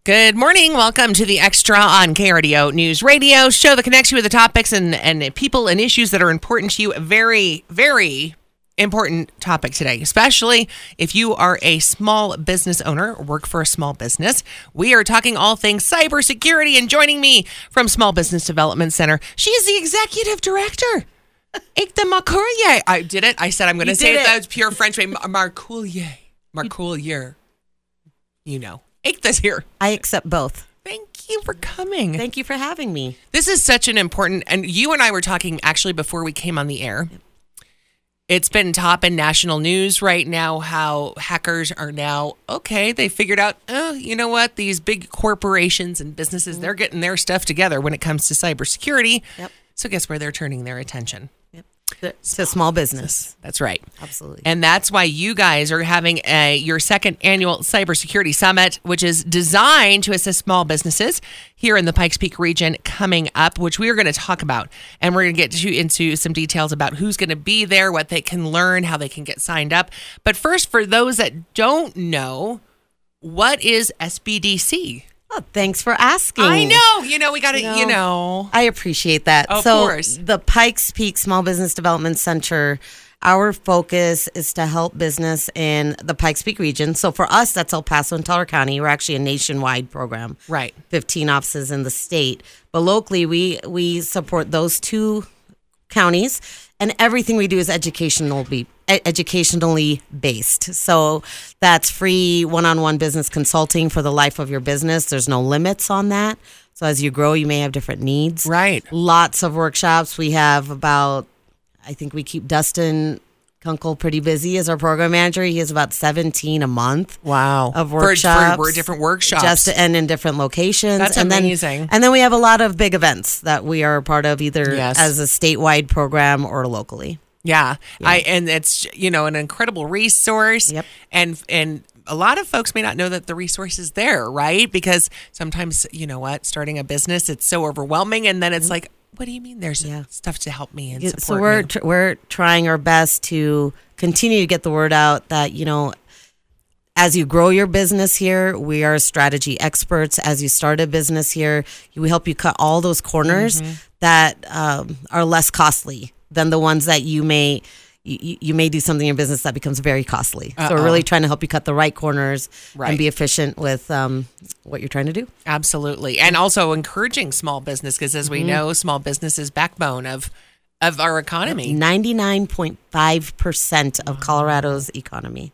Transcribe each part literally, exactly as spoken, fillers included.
Good morning. Welcome to the Extra on K R D O News Radio show that connects you with the topics and, and people and issues that are important to you. A very, very important topic today, especially if you are a small business owner or work for a small business. We are talking all things cybersecurity, and joining me from Small Business Development Center, she is the executive director. Ikta Marcoullier. I did it. I said I'm going to say it. That was pure French way. Marcoullier. Marcoullier. You know. Ikta's here. I accept both. Thank you for coming. Thank you for having me. This is such an important, and you and I were talking actually before we came on the air. Yep. It's been top in national news right now how hackers are now, okay, they figured out, oh, you know what, these big corporations and businesses, mm-hmm. they're getting their stuff together when it comes to cybersecurity. Yep. So guess where they're turning their attention? Yep. It's a small business. That's right. Absolutely. And that's why you guys are having a, your second annual Cybersecurity Summit, which is designed to assist small businesses here in the Pikes Peak region coming up, which we are going to talk about. And we're going to get to, into some details about who's going to be there, what they can learn, how they can get signed up. But first, for those that don't know, what is S B D C? Oh, thanks for asking. I know. You know, we got to, you know, you know. I appreciate that. Of so course. The Pikes Peak Small Business Development Center, our focus is to help business in the Pikes Peak region. So for us, that's El Paso and Teller County. We're actually a nationwide program. Right. fifteen offices in the state. But locally, we, we support those two counties. And everything we do is educational be, educationally based. So that's free one-on-one business consulting for the life of your business. There's no limits on that. So as you grow, you may have different needs. Right. Lots of workshops. We have about, I think we keep Dustin Kunkel pretty busy as our program manager. He has about seventeen a month. Wow. Of workshops. For, for different workshops. Just and in different locations. That's and amazing. Then, and then we have a lot of big events that we are part of either yes. as a statewide program or locally. Yeah. yeah. I and it's, you know, an incredible resource. Yep. And and a lot of folks may not know that the resource is there, right? Because sometimes, you know what, starting a business, it's so overwhelming, and then it's mm-hmm. like, what do you mean there's yeah. stuff to help me and support so we're me? Tr- we're trying our best to continue to get the word out that, you know, as you grow your business here, we are strategy experts. As you start a business here, we help you cut all those corners mm-hmm. that um, are less costly than the ones that you may you, you may do something in your business that becomes very costly. Uh-oh. So we're really trying to help you cut the right corners right. and be efficient with um, what you're trying to do. Absolutely. And also encouraging small business, because as we mm-hmm. know, small business is backbone of of our economy. ninety-nine point five percent of Colorado's economy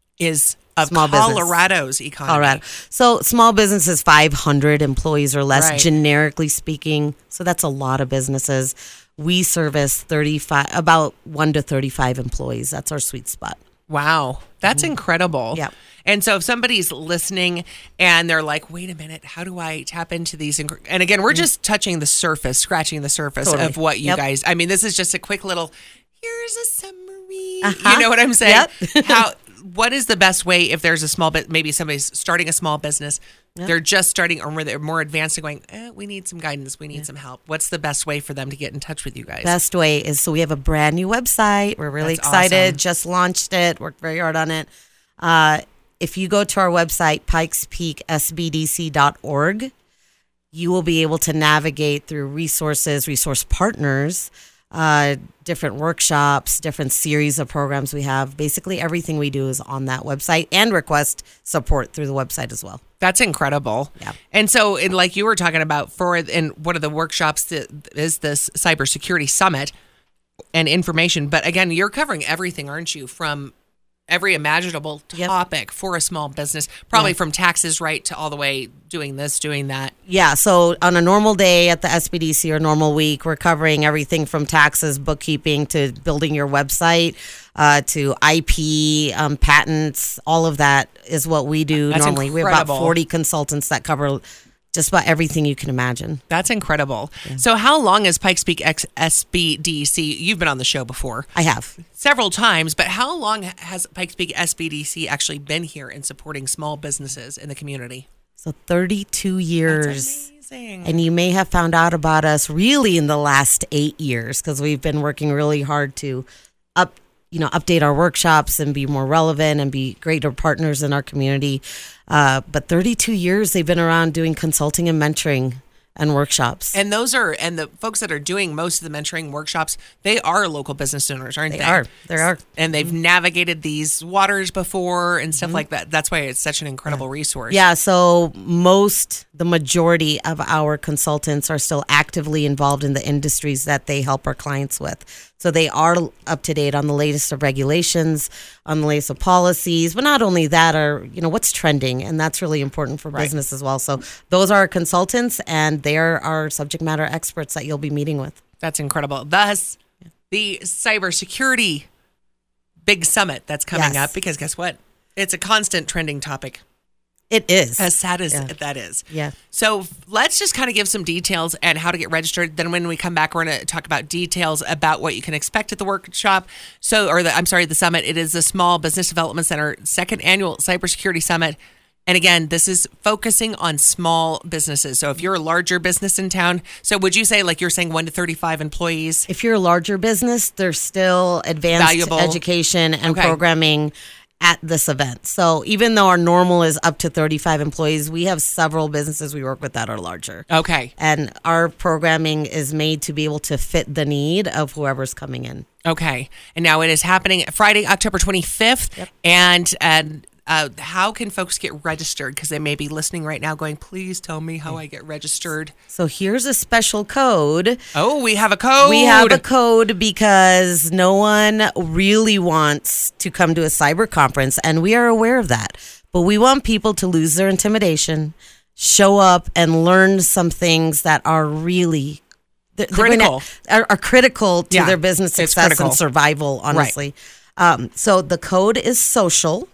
is of small Colorado's business. economy. Colorado. So small business is five hundred employees or less, right. generically speaking. So that's a lot of businesses. We service thirty-five, about one to thirty-five employees. That's our sweet spot. Wow. That's mm-hmm. incredible. Yeah. And so if somebody's listening and they're like, wait a minute, how do I tap into these? Inc-? And again, we're mm-hmm. just touching the surface, scratching the surface totally. Of what you yep. guys, I mean, this is just a quick little, here's a summary. Uh-huh. You know what I'm saying? Yep. How? What is the best way if there's a small bit, maybe somebody's starting a small business, yep. they're just starting or they're more advanced and going, eh, we need some guidance, we need yeah. some help. What's the best way for them to get in touch with you guys? Best way is, so we have a brand new website. We're really That's excited. Awesome. Just launched it. Worked very hard on it. Uh, if you go to our website, pikes peak s b d c dot org, you will be able to navigate through resources, resource partners, uh, different workshops, different series of programs we have. Basically, everything we do is on that website, and request support through the website as well. That's incredible. Yeah. And so, and like you were talking about, for in one of the workshops that is this Cybersecurity Summit and information. But again, you're covering everything, aren't you? From every imaginable topic yep. for a small business, probably yeah. from taxes right to all the way doing this, doing that. Yeah. So on a normal day at the S B D C or normal week, we're covering everything from taxes, bookkeeping, to building your website, uh, to I P, um, patents. All of that is what we do That's normally. Incredible. We have about forty consultants that cover just about everything you can imagine. That's incredible. Yeah. So how long has Pikes Peak S B D C? You've been on the show before. I have. Several times, but how long has Pikes Peak S B D C actually been here in supporting small businesses in the community? So thirty-two years. That's amazing. And you may have found out about us really in the last eight years because we've been working really hard to up you know, update our workshops and be more relevant and be greater partners in our community. Uh, but thirty-two years they've been around doing consulting and mentoring and workshops. And those are, and the folks that are doing most of the mentoring workshops, they are local business owners, aren't they? They are. They are. And they've navigated these waters before and stuff mm-hmm. like that. That's why it's such an incredible yeah. resource. Yeah. So most, the majority of our consultants are still actively involved in the industries that they help our clients with. So they are up to date on the latest of regulations, on the latest of policies, but not only that, are, you know, what's trending, and that's really important for right. business as well. So those are our consultants, and they're our subject matter experts that you'll be meeting with. That's incredible. Thus, yeah. the cybersecurity big summit that's coming yes. up, because guess what? It's a constant trending topic. It is. As sad as yeah. that is. Yeah. So let's just kind of give some details and how to get registered. Then when we come back, we're going to talk about details about what you can expect at the workshop. So, or the, I'm sorry, the summit. It is the Small Business Development Center second annual cybersecurity summit. And again, this is focusing on small businesses. So if you're a larger business in town, so would you say, like you're saying, one to thirty-five employees? If you're a larger business, there's still advanced Valuable. education and Okay. programming at this event. So even though our normal is up to thirty-five employees, we have several businesses we work with that are larger. Okay. And our programming is made to be able to fit the need of whoever's coming in. Okay. And now it is happening Friday, October twenty-fifth. Yep. And, and uh, how can folks get registered? Because they may be listening right now going, please tell me how I get registered. So here's a special code. Oh, we have a code. We have a code because no one really wants to come to a cyber conference, and we are aware of that. But we want people to lose their intimidation, show up, and learn some things that are really they're, critical. They're gonna, are, are critical to Yeah, their business success and survival, honestly. Right. Um, so the code is SOCIAL,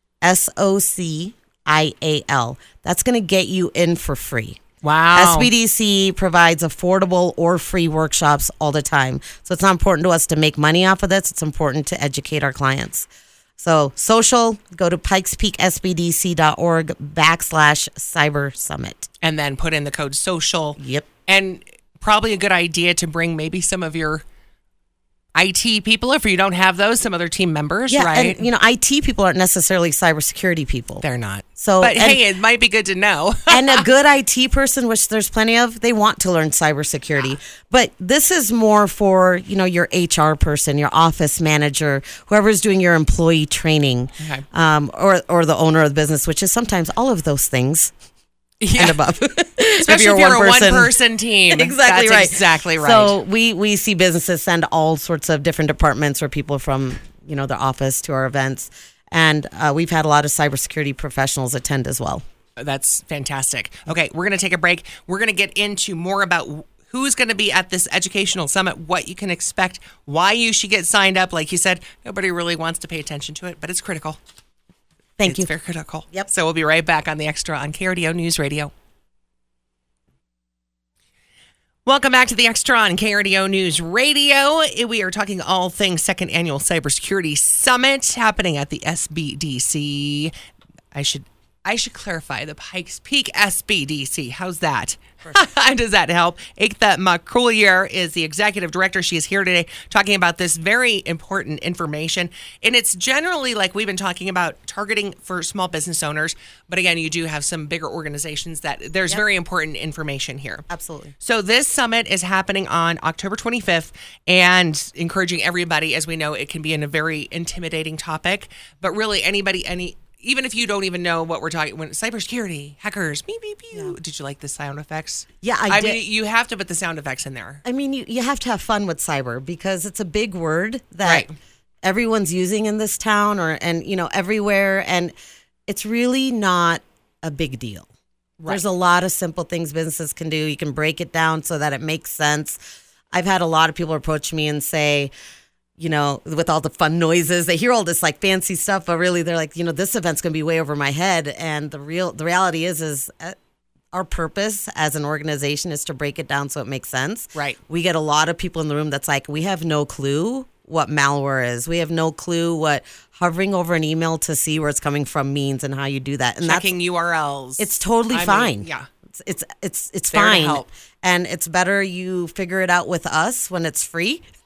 S O C I A L. That's going to get you in for free. Wow. S B D C provides affordable or free workshops all the time. So it's not important to us to make money off of this. It's important to educate our clients. So social, go to pikespeaksbdc.org backslash cyber summit. And then put in the code SOCIAL. Yep. And probably a good idea to bring maybe some of your I T people, if you don't have those, some other team members, yeah, right? And, you know, I T people aren't necessarily cybersecurity people. They're not. So, but and, hey, it might be good to know. And a good I T person, which there's plenty of, they want to learn cybersecurity. But this is more for, you know, your H R person, your office manager, whoever's doing your employee training, Okay. um, or or the owner of the business, which is sometimes all of those things. Yeah. And above. Especially if you're, if you're one a one-person team. Exactly That's right. Exactly right. So we, we see businesses send all sorts of different departments or people from, you know, their office to our events. And uh, we've had a lot of cybersecurity professionals attend as well. That's fantastic. Okay, we're going to take a break. We're going to get into more about who's going to be at this educational summit, what you can expect, why you should get signed up. Like you said, nobody really wants to pay attention to it, but it's critical. Thank it's you. It's very critical. Yep. So we'll be right back on The Extra on K R D O News Radio. Welcome back to The Extra on K R D O News Radio. We are talking all things second annual cybersecurity summit happening at the S B D C. I should I should clarify the Pikes Peak S B D C. How's that? Does that help? Ekta Macroulier is the executive director. She is here today talking about this very important information. And it's generally, like we've been talking about, targeting for small business owners. But again, you do have some bigger organizations that there's yep. very important information here. Absolutely. So this summit is happening on October twenty-fifth, and encouraging everybody, as we know, it can be in a very intimidating topic, but really anybody, any even if you don't even know what we're talking, when cybersecurity, hackers, beep, beep, beep. Yeah. Did you like the sound effects? Yeah, I, I did. mean, you have to put the sound effects in there. I mean, you, you have to have fun with cyber because it's a big word that right. everyone's using in this town or, and, you know, everywhere. And it's really not a big deal. Right. There's a lot of simple things businesses can do. You can break it down so that it makes sense. I've had a lot of people approach me and say, you know, with all the fun noises, they hear all this like fancy stuff, but really they're like, you know, this event's going to be way over my head. And the real, the reality is, is uh, our purpose as an organization is to break it down so it makes sense. Right. We get a lot of people in the room that's like, we have no clue what malware is. We have no clue what hovering over an email to see where it's coming from means and how you do that. And checking that's, U R Ls. It's totally I fine. Mean, yeah. It's, it's, it's, it's there fine. To help. And it's better you figure it out with us when it's free.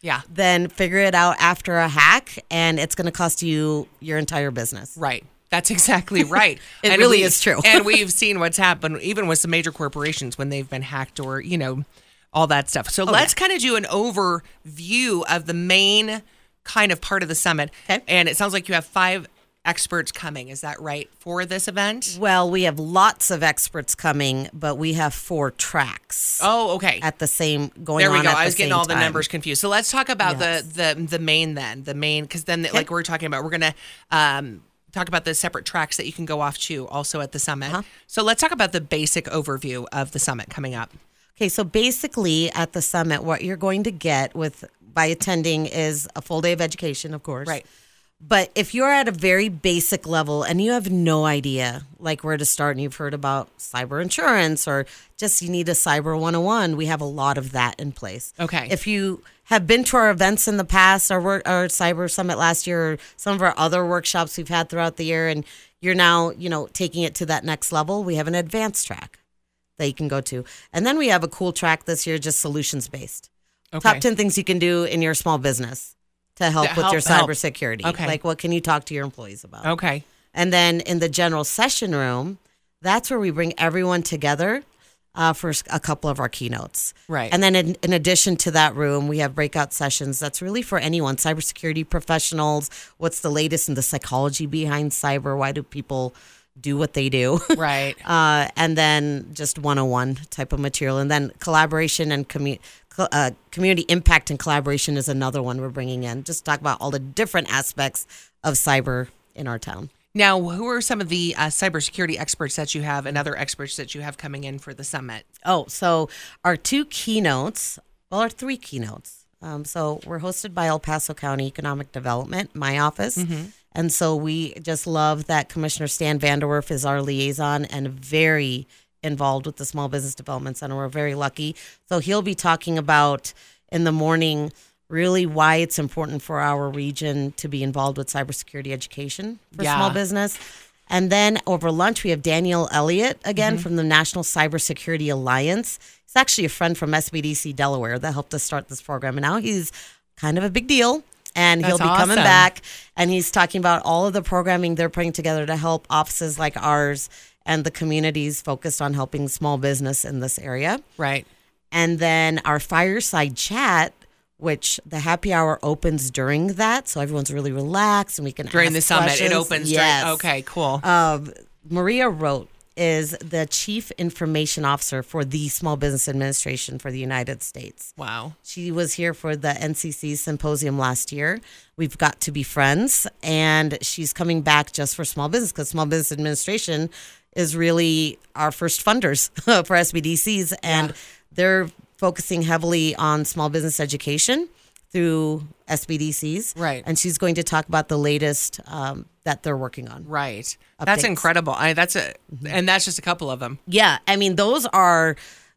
Yeah. than figure it out after a hack, and it's going to cost you your entire business. Right. That's exactly right. It And really we- is true. And we've seen what's happened even with some major corporations when they've been hacked or, you know, all that stuff. So let's kind of do an overview of the main kind of part of the summit. Okay. And it sounds like you have five experts coming. Is that right for this event? Well, we have lots of experts coming, but we have four tracks Oh, okay. at the same going There we on go. at I the was getting same all the time. numbers confused. So let's talk about Yes. the the the main then. The main because then like we're talking about we're gonna um talk about the separate tracks that you can go off to also at the summit. Uh-huh. So let's talk about the basic overview of the summit coming up. Okay, so basically at the summit, what you're going to get with by attending is a full day of education, of course. Right. But if you're at a very basic level and you have no idea like where to start and you've heard about cyber insurance or just you need a cyber one oh one, we have a lot of that in place. Okay. If you have been to our events in the past, our, work, our cyber summit last year, or some of our other workshops we've had throughout the year, and you're now, you know, taking it to that next level, we have an advanced track that you can go to. And then we have a cool track this year, just solutions based. Okay. Top ten things you can do in your small business to help To with help- your help. cybersecurity. Okay. Like, what can you talk to your employees about? Okay. And then in the general session room, that's where we bring everyone together uh, for a couple of our keynotes. Right. And then in, in addition to that room, we have breakout sessions. That's really for anyone, cybersecurity professionals. What's the latest in the psychology behind cyber? Why do people do what they do? Right. Uh, and then just one oh one type of material. And then collaboration and commu- co- uh, community impact and collaboration is another one we're bringing in. Just talk about all the different aspects of cyber in our town. Now, who are some of the uh, cybersecurity experts that you have and other experts that you have coming in for the summit? Oh, so our two keynotes, well, our three keynotes. Um, so we're hosted by El Paso County Economic Development, my office. Mm-hmm. And so we just love that Commissioner Stan Vanderwerf is our liaison and very involved with the Small Business Development Center. We're very lucky. So he'll be talking about in the morning really why it's important for our region to be involved with cybersecurity education for Yeah. small business. And then over lunch, we have Daniel Elliott again Mm-hmm. from the National Cybersecurity Alliance. He's actually a friend from S B D C Delaware that helped us start this program. And now he's kind of a big deal. And he'll That's be coming awesome. back. And he's talking about all of the programming they're putting together to help offices like ours and the communities focused on helping small business in this area. Right. And then our fireside chat, which the happy hour opens during that. So everyone's really relaxed and we can During ask the summit, questions. it opens. Yes. During, okay, cool. Um, Maria Rote is the Chief Information Officer for the Small Business Administration for the United States. Wow. She was here for the N C C symposium last year. We've got to be friends, and she's coming back just for small business because Small Business Administration is really our first funders for S B D Cs, and Yeah. they're focusing heavily on small business education through S B D Cs. Right. And she's going to talk about the latest um, that they're working on. Right. That's Updates. incredible. I that's a and that's just a couple of them. Yeah, I mean, those are,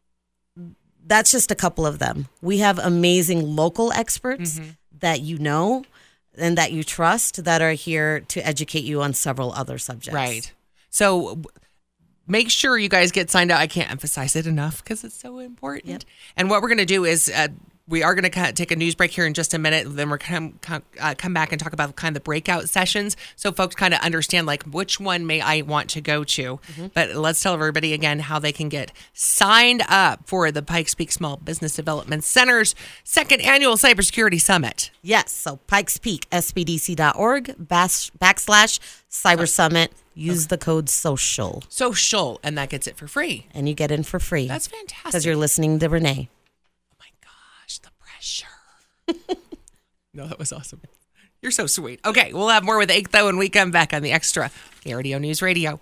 that's just a couple of them. We have amazing local experts that you know and that you trust that are here to educate you on several other subjects. Right. So w- make sure you guys get signed up. I can't emphasize it enough because it's so important. Yep. And what we're going to do is uh, we are going to take a news break here in just a minute. Then we're come come, uh, come back and talk about kind of the breakout sessions, so folks kind of understand like which one may I want to go to. But let's tell everybody again how they can get signed up for the Pikes Peak Small Business Development Center's second annual Cybersecurity Summit. Yes, so Pikes Peak, S B D C dot org, bash, backslash Cyber Summit. Use the code SOCIAL, Social, and that gets it for free. and you get in for free. That's because fantastic. you're listening to Renee. Oh my gosh, the pressure. No, that was awesome. You're so sweet. Okay, we'll have more with Eichtho when we come back on the Extra K R D O News Radio.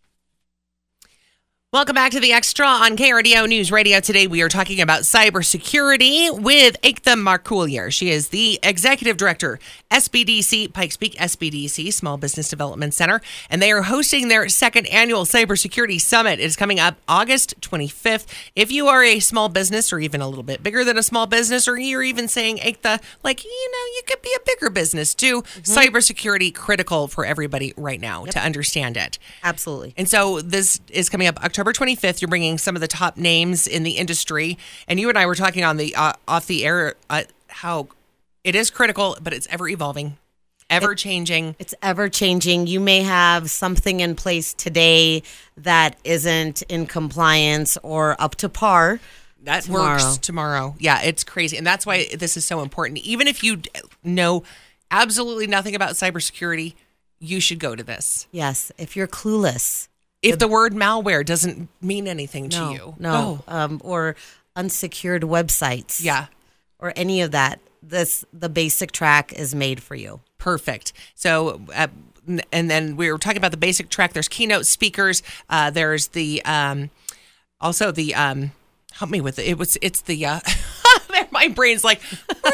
Welcome back to the Extra on K R D O News Radio. Today we are talking about cybersecurity with Eichtho Marcoullier. She is the Executive Director, S B D C, Pikes Peak S B D C, Small Business Development Center, and they are hosting their second annual Cybersecurity Summit. It is coming up August twenty-fifth. If you are a small business or even a little bit bigger than a small business, or you're even saying, Eichtho, like, you know, you could be a bigger business too, cybersecurity critical for everybody right now to understand it. Absolutely. And so this is coming up October twenty-fifth. You're bringing some of the top names in the industry. And you and I were talking on the uh, off the air uh, how It is critical, but it's ever evolving, ever changing. It's ever changing. You may have something in place today that isn't in compliance or up to par. That tomorrow. works tomorrow. Yeah, it's crazy. And that's why this is so important. Even if you know absolutely nothing about cybersecurity, you should go to this. Yes, if you're clueless. If the word malware doesn't mean anything No, to you. no, um, or unsecured websites. Yeah. Or any of that. This the basic track is made for you. Perfect. So, uh, and then we were talking about the basic track. There's keynote speakers. Uh, there's the, um, also the, um, help me with it. It was, it's the, uh, my brain's like,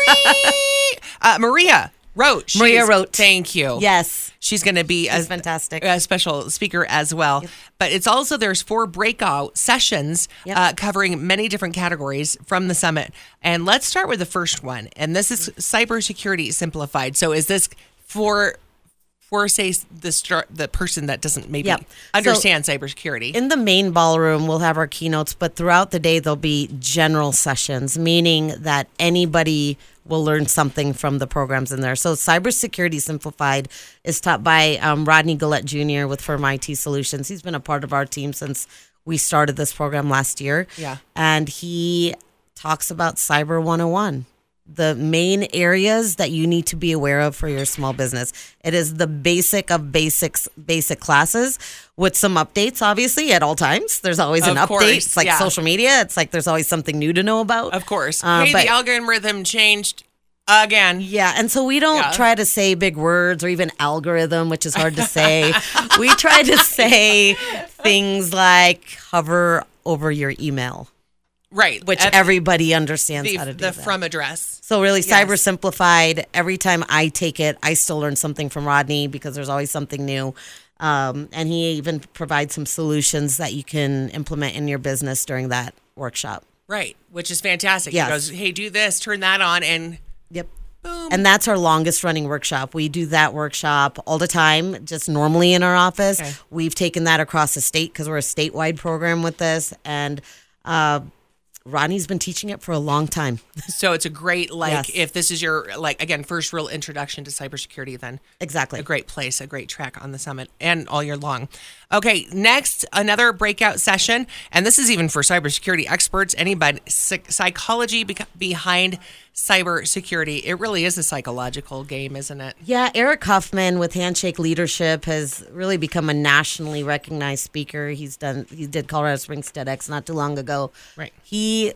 uh, Maria Roach. Maria She's- Roach. Thank you. Yes. She's going to be a, She's fantastic. a special speaker as well. Yep. But it's also, there's four breakout sessions Yep. uh, covering many different categories from the summit. And let's start with the first one. And this is cybersecurity simplified. So is this for, for say, the, str- the person that doesn't maybe Yep. understand so, cybersecurity? In the main ballroom, we'll have our keynotes, but throughout the day, there'll be general sessions, meaning that anybody will learn something from the programs in there. So Cybersecurity Simplified is taught by um, Rodney Gillette Junior with Firm I T Solutions. He's been a part of our team since we started this program last year. Yeah. And he talks about Cyber one oh one, the main areas that you need to be aware of for your small business. It is the basic of basics, basic classes with some updates, obviously, at all times. There's always an Of update. course, It's like yeah. social media. It's like there's always something new to know about. Of course. Uh, hey, but- the algorithm changed again. Yeah, and so we don't Yeah. try to say big words or even algorithm, which is hard to say. We try to say things like hover over your email, Right. which F- everybody understands the, how to do the that. from address. So really, Yes. Cyber Simplified, every time I take it, I still learn something from Rodney because there's always something new. Um, and he even provides some solutions that you can implement in your business during that workshop. Right. Which is fantastic. Yes. He goes, hey, do this, turn that on, and Yep. boom. And that's our longest running workshop. We do that workshop all the time, just normally in our office. Okay. We've taken that across the state because we're a statewide program with this. And uh, Rodney's been teaching it for a long time. So it's a great, like, Yes. if this is your, like, again, first real introduction to cybersecurity, then Exactly. a great place, a great track on the summit and all year long. Okay, next, another breakout session. And this is even for cybersecurity experts, anybody, psych- psychology beca- behind cybersecurity. It really is a psychological game, isn't it? Yeah, Eric Huffman with Handshake Leadership has really become a nationally recognized speaker. He's done he did Colorado Springs TEDx not too long ago. Right. He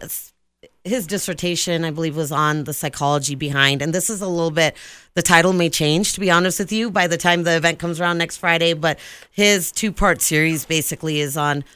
his dissertation, I believe, was on the psychology behind, and this is a little bit. The title may change, to be honest with you, by the time the event comes around next Friday. But his two part series basically is on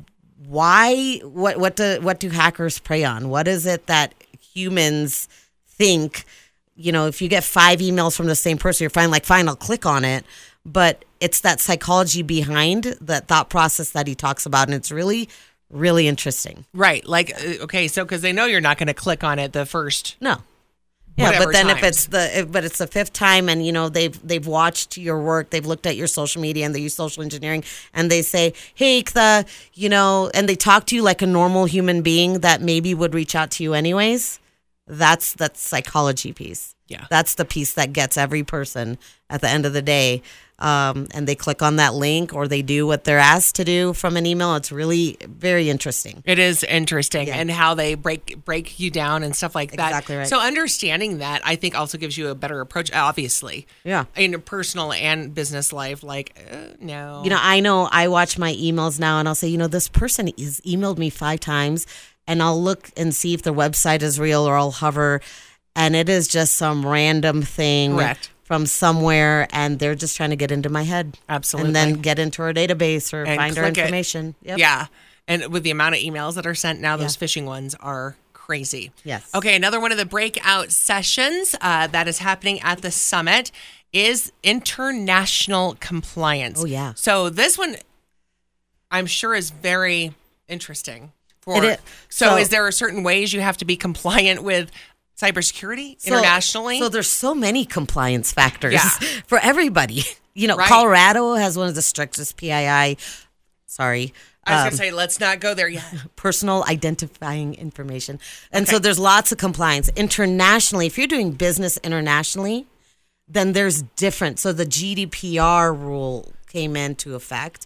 why what what do what do hackers prey on? What is it that humans think? You know, if you get five emails from the same person, you're fine, like, fine, I'll click on it. But it's that psychology behind that thought process that he talks about. And it's really, really interesting. Right. Like, uh, okay, so because they know you're not going to click on it the first. No. Yeah, Whatever but then if times. it's the if, but it's the fifth time, and you know they've they've watched your work, they've looked at your social media, and they use social engineering, and they say, hey, the you know, and they talk to you like a normal human being that maybe would reach out to you anyways. That's that psychology piece. Yeah. That's the piece that gets every person at the end of the day. Um, and they click on that link or they do what they're asked to do from an email. It's really very interesting. It is interesting, Yeah. and how they break break you down and stuff like that. Exactly right. So understanding that, I think, also gives you a better approach, obviously. Yeah. In personal and business life, like, uh, no. You know, I know I watch my emails now and I'll say, you know, this person has emailed me five times and I'll look and see if their website is real or I'll hover and it is just some random thing Correct. from somewhere and they're just trying to get into my head. Absolutely. And then get into our database or And find our click it. information. Yep. Yeah. And with the amount of emails that are sent now, those Yeah. phishing ones are crazy. Yes. Okay, another one of the breakout sessions uh, that is happening at the summit is international compliance. Oh, yeah. So this one, I'm sure, is very interesting. For, It is. So, So- is there certain ways you have to be compliant with cybersecurity So- internationally? So there's so many compliance factors Yeah. for everybody. You know, Right. Colorado has one of the strictest P I I Sorry. I was Um, going to say, let's not go there yet. personal identifying information. And Okay. so there's lots of compliance. Internationally, if you're doing business internationally, then there's different. So the G D P R rule came into effect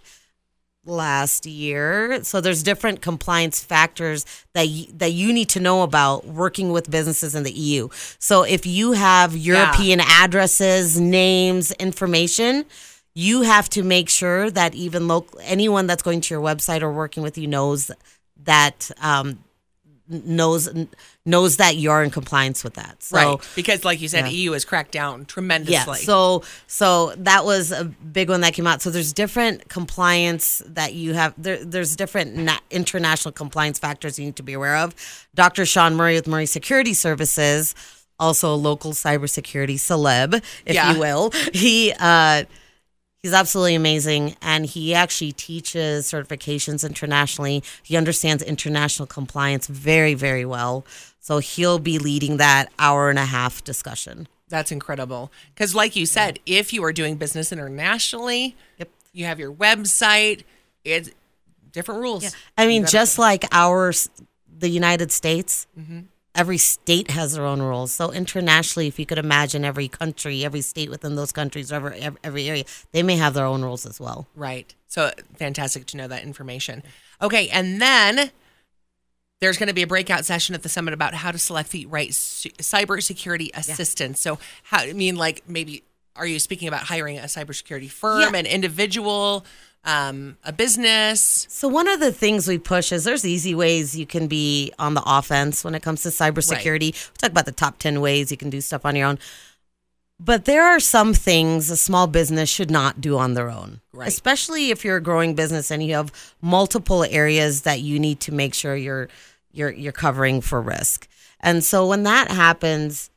last year. So there's different compliance factors that y- that you need to know about working with businesses in the E U. So if you have European addresses, names, information, you have to make sure that even local anyone that's going to your website or working with you knows that um, knows knows that you're in compliance with that. So, Right. Because like you said, yeah. E U has cracked down tremendously. yeah. So so that was a big one that came out. So there's different compliance that you have. There, there's different na- international compliance factors you need to be aware of. Doctor Sean Murray with Murray Security Services, also a local cybersecurity celeb, if Yeah. you will. He uh, He's absolutely amazing, and he actually teaches certifications internationally. He understands international compliance very, very well. So he'll be leading that hour and a half discussion. That's incredible. Because like you said, if you are doing business internationally, Yep. you have your website, it's different rules. I mean, You gotta- just like ours, the United States, Mm-hmm. every state has their own rules. So internationally, if you could imagine every country, every state within those countries, every, every area, they may have their own rules as well. Right. So fantastic to know that information. Okay. And then there's going to be a breakout session at the summit about how to select the right c- cybersecurity assistant. So how, I mean, like maybe, are you speaking about hiring a cybersecurity firm, Yeah. an individual, um, a business? So one of the things we push is there's easy ways you can be on the offense when it comes to cybersecurity. We talk about the top ten ways you can do stuff on your own. But there are some things a small business should not do on their own, Right. especially if you're a growing business and you have multiple areas that you need to make sure you're you're you're covering for risk. And so when that happens,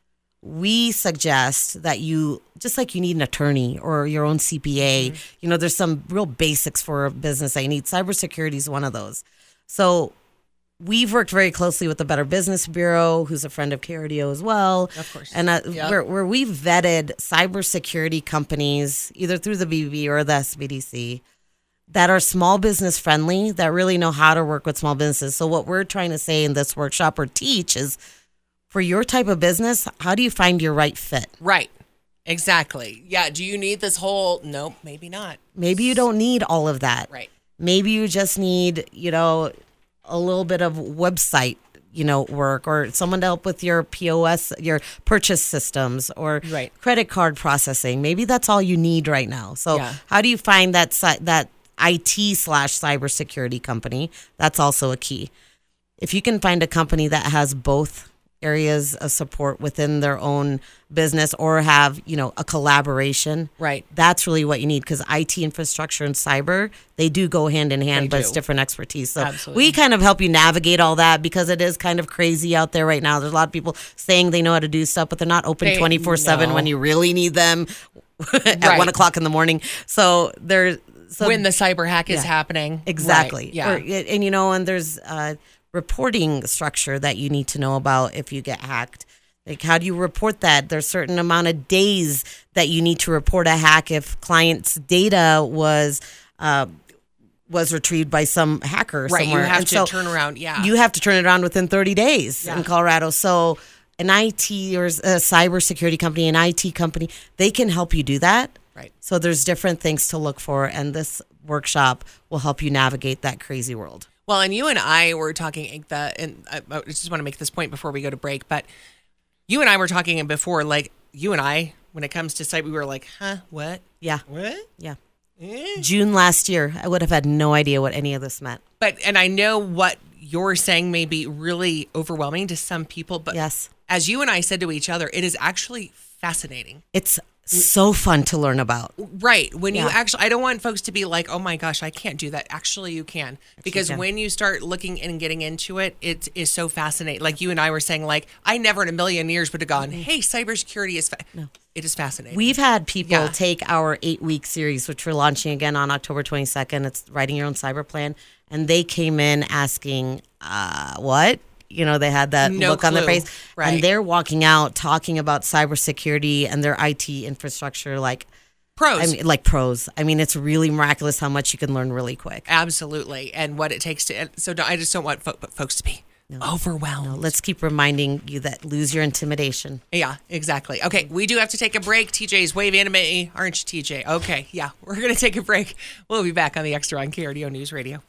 we suggest that you, just like you need an attorney or your own C P A, you know, there's some real basics for a business that you need. Cybersecurity is one of those. So we've worked very closely with the Better Business Bureau, who's a friend of K R D O as well. Of course. And uh, Yep. where, where we've vetted cybersecurity companies, either through the B B B or the S B D C, that are small business friendly, that really know how to work with small businesses. So what we're trying to say in this workshop or teach is, for your type of business, how do you find your right fit? Right. Exactly. Yeah. Do you need this whole? Nope, maybe not. Maybe you don't need all of that. Right. Maybe you just need, you know, a little bit of website, you know, work, or someone to help with your P O S, your purchase systems, or Right. credit card processing. Maybe that's all you need right now. So Yeah. how do you find that si- that I T slash cybersecurity company? That's also a key. If you can find a company that has both areas of support within their own business, or have, you know, a collaboration, Right. that's really what you need, because I T infrastructure and cyber, they do go hand in hand, They but it's do. different expertise. So Absolutely. we kind of help you navigate all that, because it is kind of crazy out there right now. There's a lot of people saying they know how to do stuff, but they're not open They- twenty-four seven no. when you really need them at Right. one o'clock in the morning. So there's so When the cyber hack is Yeah. happening. Exactly. Right. Yeah. Or, and you know, and there's uh, reporting structure that you need to know about if you get hacked. Like, how do you report that? There's a certain amount of days that you need to report a hack if client's data was uh, was retrieved by some hacker Right. somewhere. You have And to so turn around. Yeah. you have to turn it around within thirty days Yeah. in Colorado. So an I T or a cybersecurity company, an I T company, they can help you do that. Right. So there's different things to look for, and this workshop will help you navigate that crazy world. Well, and you and I were talking, Inkta, and I, I just want to make this point before we go to break, but you and I were talking before, like, you and I, when it comes to cyber, we were like, huh, what? Yeah, What? yeah. Eh? June last year, I would have had no idea what any of this meant. But, and I know what you're saying may be really overwhelming to some people, but Yes, as you and I said to each other, it is actually fascinating. it's so fun to learn about. Right. When you Yeah. actually, I don't want folks to be like, oh my gosh, I can't do that. Actually, you can. Because can. when you start looking and getting into it, it is so fascinating. Like you and I were saying, like, I never in a million years would have gone, hey, cybersecurity is, fa-. No. It is fascinating. We've had people Yeah. take our eight week series, which we're launching again on October twenty-second. It's Writing Your Own Cyber Plan. And they came in asking, uh, what? You know, they had that No look on their clue. face. Right. And they're walking out talking about cybersecurity and their I T infrastructure like Pros. I mean, like pros. I mean, it's really miraculous how much you can learn really quick. Absolutely. And what it takes to, so I just don't want fo- folks to be no. overwhelmed. No, let's keep reminding you that lose your intimidation. Yeah, exactly. Okay, we do have to take a break. T J's waving at me, aren't you, T J? Okay, yeah, we're going to take a break. We'll be back on the Extra on K R D O News Radio.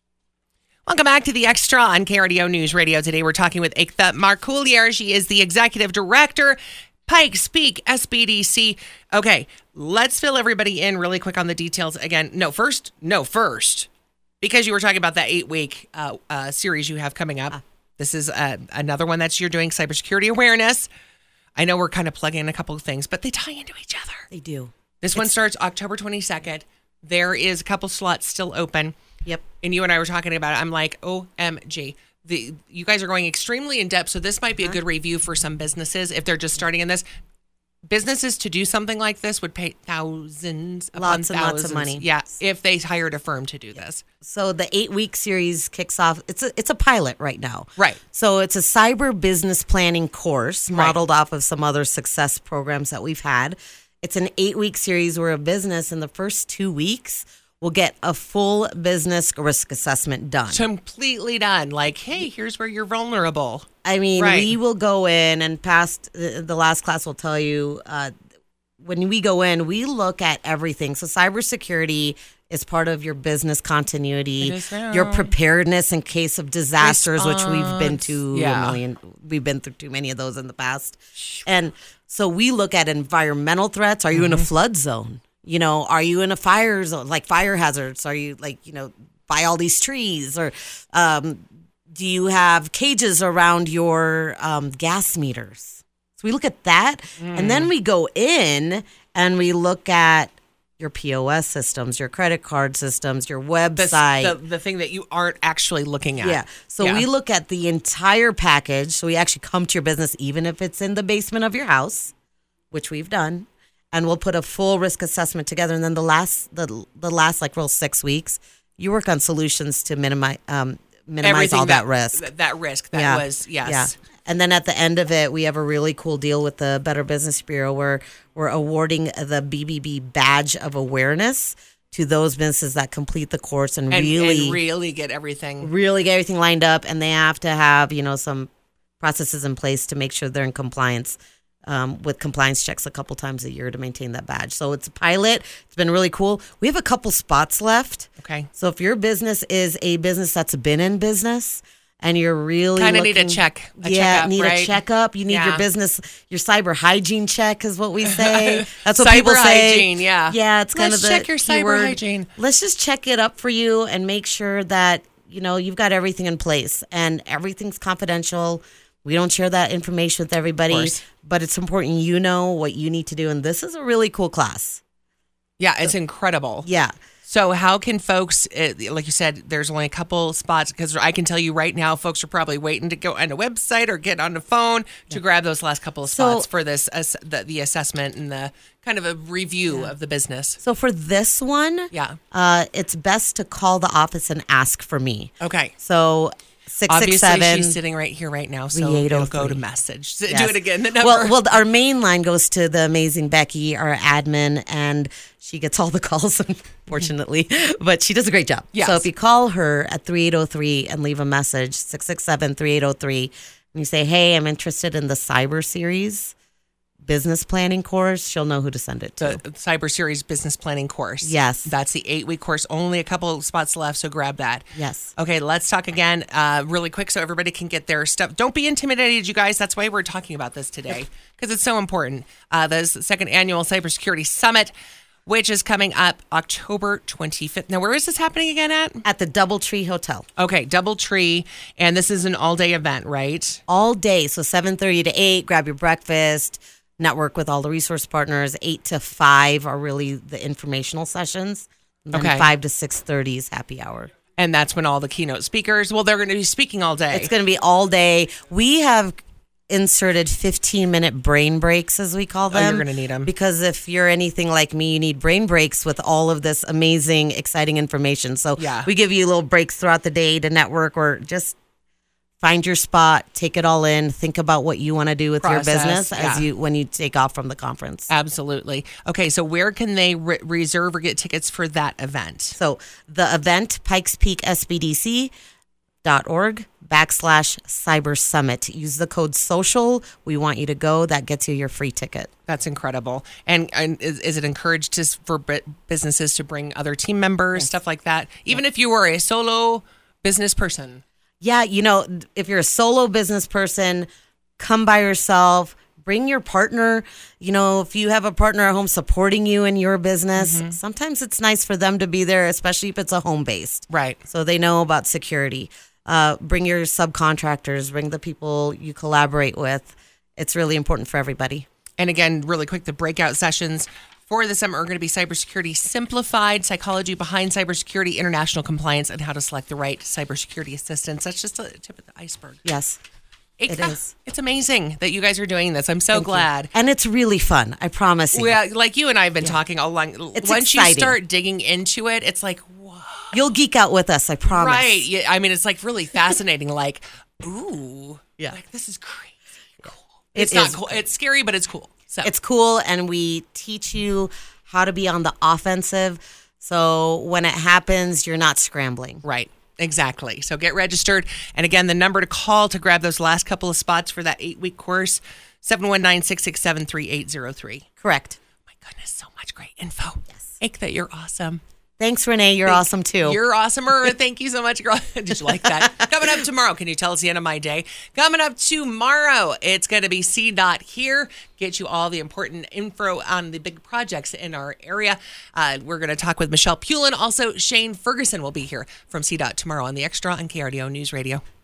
Welcome back to the Extra on K R D O News Radio. Today we're talking with Echtha Marcoullier. She is the Executive Director, Pikes Peak S B D C. Okay, let's fill everybody in really quick on the details again. No, first, no, first, because you were talking about that eight-week uh, uh, series you have coming up. This is uh, another one that you're doing, cybersecurity awareness. I know we're kind of plugging in a couple of things, but they tie into each other. They do. This it's- one starts October twenty-second. There is a couple slots still open. Yep. And you and I were talking about it. I'm like, O M G. The, you guys are going extremely in depth, so this might be a good review for some businesses if they're just starting in this. Businesses to do something like this would pay thousands upon lots and thousands. lots of money. Yeah, if they hired a firm to do this. So the eight-week series kicks off. It's a it's a pilot right now. Right. So it's a cyber business planning course modeled right. off of some other success programs that we've had. It's an eight-week series where a business in the first two weeks will get a full business risk assessment done. Completely done. Like, hey, here's where you're vulnerable. I mean, right. we will go in, and past the, the last class will tell you, uh, when we go in, we look at everything. So cybersecurity is part of your business continuity, your preparedness in case of disasters, Response. which we've been to yeah. a million. We've been through too many of those in the past. And so we look at environmental threats. Are you mm-hmm. in a flood zone? You know, are you in a fire zone, like fire hazards? Are you like, you know, by all these trees? Or um, do you have cages around your um, gas meters? So we look at that. Mm. And then we go in and we look at your P O S systems, your credit card systems, your website. The, the, the thing that you aren't actually looking at. Yeah. So yeah. we look at the entire package. So we actually come to your business, even if it's in the basement of your house, which we've done. And we'll put a full risk assessment together. And then the last, the the last like real six weeks, you work on solutions to minimize um, minimize Everything all that, that risk. Th- that risk that yeah. was yes. Yeah. And then at the end of it, we have a really cool deal with the Better Business Bureau where we're awarding the B B B Badge of Awareness to those businesses that complete the course and, and really, and really get everything, really get everything lined up. And they have to have, you know, some processes in place to make sure they're in compliance. Um, with compliance checks a couple times a year to maintain that badge. So it's a pilot. It's been really cool. We have a couple spots left. Okay. So if your business is a business that's been in business and you're really kind of need a check, a yeah, checkup, need right? a checkup. You need yeah. your business, your cyber hygiene check is what we say. That's what cyber people say. Hygiene, yeah. Yeah, it's kind Let's of the check your cyber keyword. hygiene. Let's just check it up for you and make sure that you know you've got everything in place and everything's confidential. We don't share that information with everybody, but it's important you know what you need to do. And this is a really cool class. Yeah, it's so, incredible. Yeah. So how can folks, like you said, there's only a couple spots, because I can tell you right now, folks are probably waiting to go on a website or get on the phone to yeah. grab those last couple of spots so, for this, uh, the, the assessment and the kind of a review yeah. of the business. So for this one, yeah, uh, it's best to call the office and ask for me. Okay. So six Obviously, six seven. She's sitting right here right now, so it'll go to message. Yes. Do it again. The number. Well, well, our main line goes to the amazing Becky, our admin, and she gets all the calls, unfortunately, but she does a great job. Yes. So if you call her at three eight zero three and leave a message, six six seven, three eight zero three, and you say, hey, I'm interested in the Cyber Series business planning course, she'll know who to send it to. The Cyber Series business planning course. Yes. That's the eight-week course. Only a couple of spots left, so grab that. Yes. Okay, let's talk again uh, really quick so everybody can get their stuff. Don't be intimidated, you guys. That's why we're talking about this today, because it's so important. Uh, the second annual Cybersecurity Summit, which is coming up October twenty-fifth. Now, where is this happening again at? At the Doubletree Hotel. Okay, Doubletree. And this is an all-day event, right? All day. So seven thirty to eight, grab your breakfast, network with all the resource partners. eight to five are really the informational sessions. And then okay. five to six thirty is happy hour. And that's when all the keynote speakers, well, they're going to be speaking all day. It's going to be all day. We have inserted fifteen-minute brain breaks, as we call them. Oh, you're going to need them. Because if you're anything like me, you need brain breaks with all of this amazing, exciting information. So yeah. we give you little breaks throughout the day to network or just find your spot, take it all in, think about what you want to do with Process, your business yeah. as you when you take off from the conference. Absolutely. Okay, so where can they re- reserve or get tickets for that event? So the event, Pikes Peak S B D C dot org backslash cyber summit. Use the code social. We want you to go. That gets you your free ticket. That's incredible. And, and is, is it encouraged to, for b- businesses to bring other team members, Yes. stuff like that? Even if you were a solo business person? Yeah, you know, if you're a solo business person, come by yourself. Bring your partner. You know, if you have a partner at home supporting you in your business, Mm-hmm. sometimes it's nice for them to be there, especially if it's a home based. Right. So they know about security. Uh, bring your subcontractors. Bring the people you collaborate with. It's really important for everybody. And again, really quick, the breakout sessions for the summer are going to be cybersecurity simplified, psychology behind cybersecurity, international compliance, and how to select the right cybersecurity assistance. That's just a tip of the iceberg. Yes, It, it is. It's amazing that you guys are doing this. I'm so Thank you. glad. And it's really fun. I promise you. Well, like you and I have been talking all along. It's Once you exciting. start digging into it, it's like, whoa. You'll geek out with us. I promise. Right. Yeah, I mean, it's like really fascinating. Like, ooh. Yeah. Like, this is crazy cool. It It's not is. cool. It's scary, but it's cool. So It's cool, and we teach you how to be on the offensive. So when it happens, you're not scrambling. right. Exactly. So get registered. And again, the number to call to grab those last couple of spots for that eight-week course, seven one nine, six six seven, three eight zero three. Correct. My goodness, so much great info. Yes. Ikta, you're awesome. Thanks, Renee. You're awesome, too. You're awesomer. Thank you so much, girl. Did you like that? Coming up tomorrow, can you tell us the end of my day? Coming up tomorrow, it's going to be C DOT here. Get you all the important info on the big projects in our area. Uh, we're going to talk with Michelle Pulin. Also, Shane Ferguson will be here from C DOT tomorrow on The Extra on K R D O News Radio.